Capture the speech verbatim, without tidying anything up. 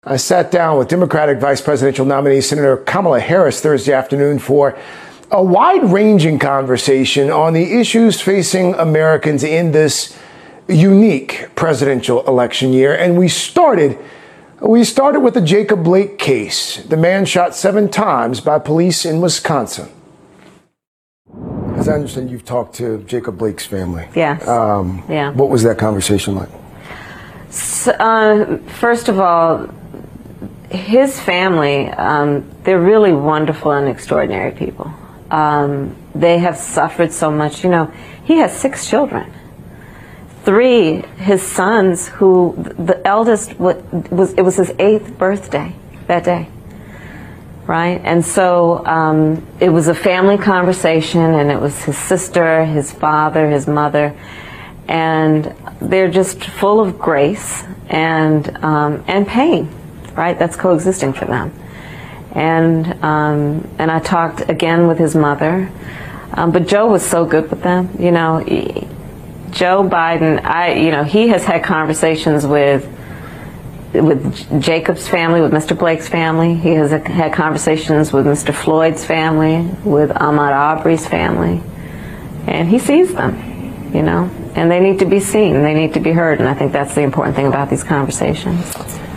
I sat down with Democratic Vice Presidential nominee Senator Kamala Harris Thursday afternoon for a wide-ranging conversation on the issues facing Americans in this unique presidential election year. And we started, we started with the Jacob Blake case, the man shot seven times by police in Wisconsin. As I understand, you've talked to Jacob Blake's family. Yes. Um, yeah. What was that conversation like? So, uh, first of all, his family, um, they're really wonderful and extraordinary people. Um, they have suffered so much. You know, he has six children. Three, his sons, who the eldest was, it was his eighth birthday that day, right? And so um, it was a family conversation, and it was his sister, his father, his mother, and they're just full of grace and um, and pain. Right, that's coexisting for them, and um, and I talked again with his mother, um, but Joe was so good with them. You know, he, Joe Biden, I you know he has had conversations with with Jacob's family, with Mister Blake's family. He has had conversations with Mister Floyd's family, with Ahmaud Arbery's family, and he sees them. You know, and they need to be seen. They need to be heard, and I think that's the important thing about these conversations.